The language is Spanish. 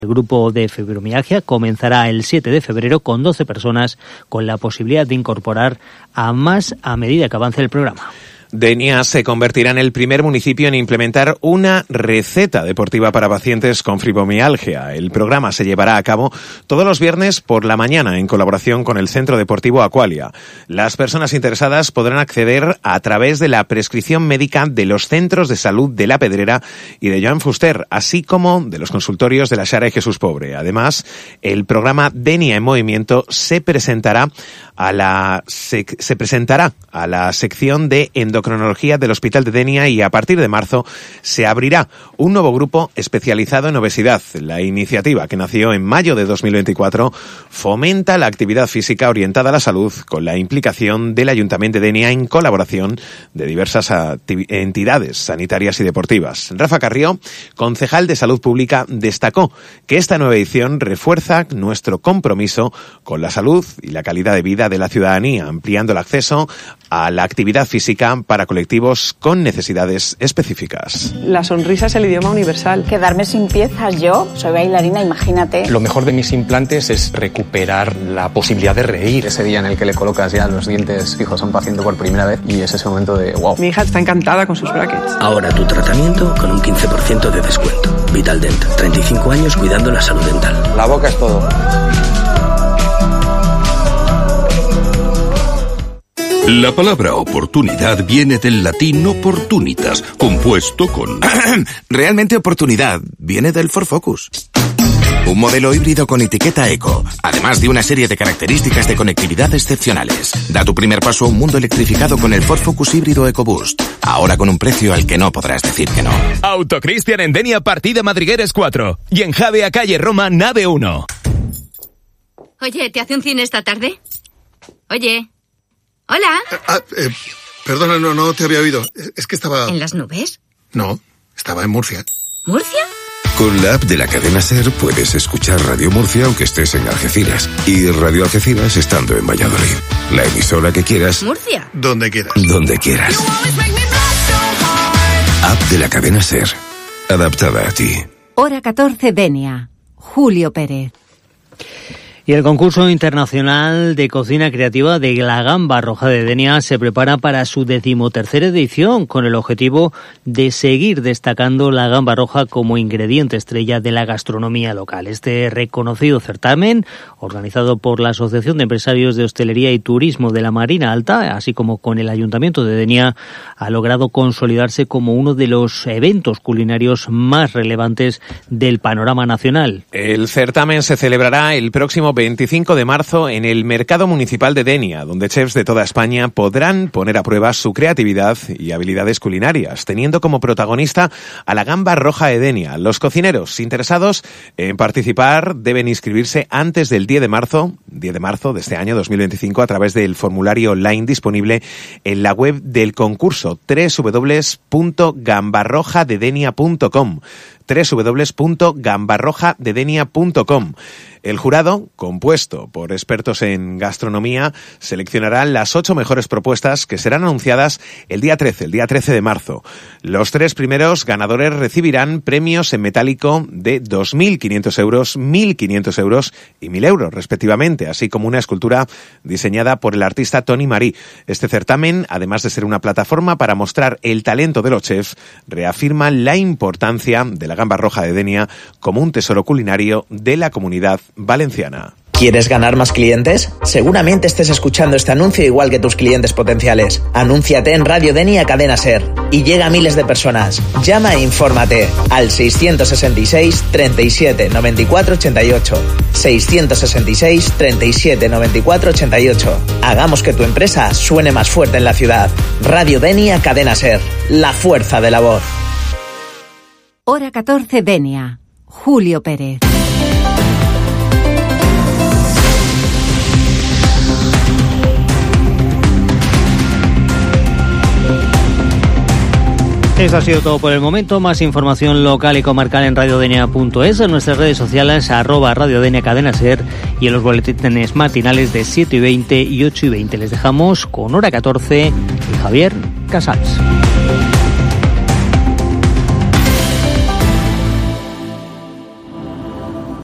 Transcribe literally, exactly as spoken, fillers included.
El grupo de fibromialgia comenzará el siete de febrero con doce personas, con la posibilidad de incorporar a más a medida que avance el programa. Denia se convertirá en el primer municipio en implementar una receta deportiva para pacientes con fibromialgia. El programa se llevará a cabo todos los viernes por la mañana en colaboración con el Centro Deportivo Aqualia. Las personas interesadas podrán acceder a través de la prescripción médica de los centros de salud de La Pedrera y de Joan Fuster, así como de los consultorios de la Xara y Jesús Pobre. Además, el programa Denia en Movimiento se presentará a la se, se presentará a la sección de endocrinología del Hospital de Denia y a partir de marzo se abrirá un nuevo grupo especializado en obesidad. La iniciativa, que nació en mayo de dos mil veinticuatro, fomenta la actividad física orientada a la salud con la implicación del Ayuntamiento de Denia en colaboración de diversas entidades sanitarias y deportivas. Rafa Carrió, concejal de Salud Pública, destacó que esta nueva edición refuerza nuestro compromiso con la salud y la calidad de vida de la ciudadanía, ampliando el acceso a la actividad física para colectivos con necesidades específicas. La sonrisa es el idioma universal. Quedarme sin piezas, yo soy bailarina, imagínate. Lo mejor de mis implantes es recuperar la posibilidad de reír. Ese día en el que le colocas ya los dientes fijos a un paciente por primera vez y es ese momento de wow. Mi hija está encantada con sus brackets. Ahora tu tratamiento con un quince por ciento de descuento. Vitaldent, treinta y cinco años cuidando la salud dental. La boca es todo. La palabra oportunidad viene del latín opportunitas, compuesto con... Realmente oportunidad viene del Ford Focus. Un modelo híbrido con etiqueta eco, además de una serie de características de conectividad excepcionales. Da tu primer paso a un mundo electrificado con el Ford Focus híbrido EcoBoost. Ahora con un precio al que no podrás decir que no. Autocristian en Denia, partida Madrigueres cuatro. Y en Javea, calle Roma, nave uno. Oye, ¿te hace un cine esta tarde? Oye... Hola. Ah, eh, perdona, no, no te había oído. Es que estaba... ¿En las nubes? No, estaba en Murcia. ¿Murcia? Con la app de la cadena SER puedes escuchar Radio Murcia aunque estés en Algeciras y Radio Algeciras estando en Valladolid. La emisora que quieras. ¿Murcia? Donde quieras. Donde quieras. App de la cadena SER. Adaptada a ti. Hora catorce, Denia. Julio Pérez. Y el concurso internacional de cocina creativa de la Gamba Roja de Denia se prepara para su decimotercera edición, con el objetivo de seguir destacando la gamba roja como ingrediente estrella de la gastronomía local. Este reconocido certamen, organizado por la Asociación de Empresarios de Hostelería y Turismo de la Marina Alta, así como con el Ayuntamiento de Denia, ha logrado consolidarse como uno de los eventos culinarios más relevantes del panorama nacional. El certamen se celebrará el próximo veinticinco de marzo en el Mercado Municipal de Denia, donde chefs de toda España podrán poner a prueba su creatividad y habilidades culinarias, teniendo como protagonista a la Gamba Roja de Denia. Los cocineros interesados en participar deben inscribirse antes del diez de marzo, diez de marzo de este año dos mil veinticinco, a través del formulario online disponible en la web del concurso doble u doble u doble u punto gambarroja de denia punto com. doble u doble u doble u punto gambarroja de denia punto com. El jurado, compuesto por expertos en gastronomía, seleccionará las ocho mejores propuestas que serán anunciadas el día trece, el día trece de marzo. Los tres primeros ganadores recibirán premios en metálico de dos mil quinientos euros, mil quinientos euros y mil euros, respectivamente, así como una escultura diseñada por el artista Tony Marí. Este certamen, además de ser una plataforma para mostrar el talento de los chefs, reafirma la importancia de la Gamba Roja de Denia como un tesoro culinario de la comunidad valenciana. ¿Quieres ganar más clientes? Seguramente estés escuchando este anuncio igual que tus clientes potenciales. Anúnciate en Radio Denia Cadena SER y llega a miles de personas. Llama e infórmate al seiscientos sesenta y seis, treinta y siete, noventa y cuatro, ochenta y ocho. seiscientos sesenta y seis, treinta y siete, noventa y cuatro, ochenta y ocho. Hagamos que tu empresa suene más fuerte en la ciudad. Radio Denia Cadena SER. La fuerza de la voz. Hora catorce, Denia. Julio Pérez. Eso ha sido todo por el momento. Más información local y comarcal en radiodenia punto es, en nuestras redes sociales, arroba radiodenia cadena ser, y en los boletines matinales de siete y veinte y ocho y veinte. Les dejamos con Hora catorce y Javier Casals.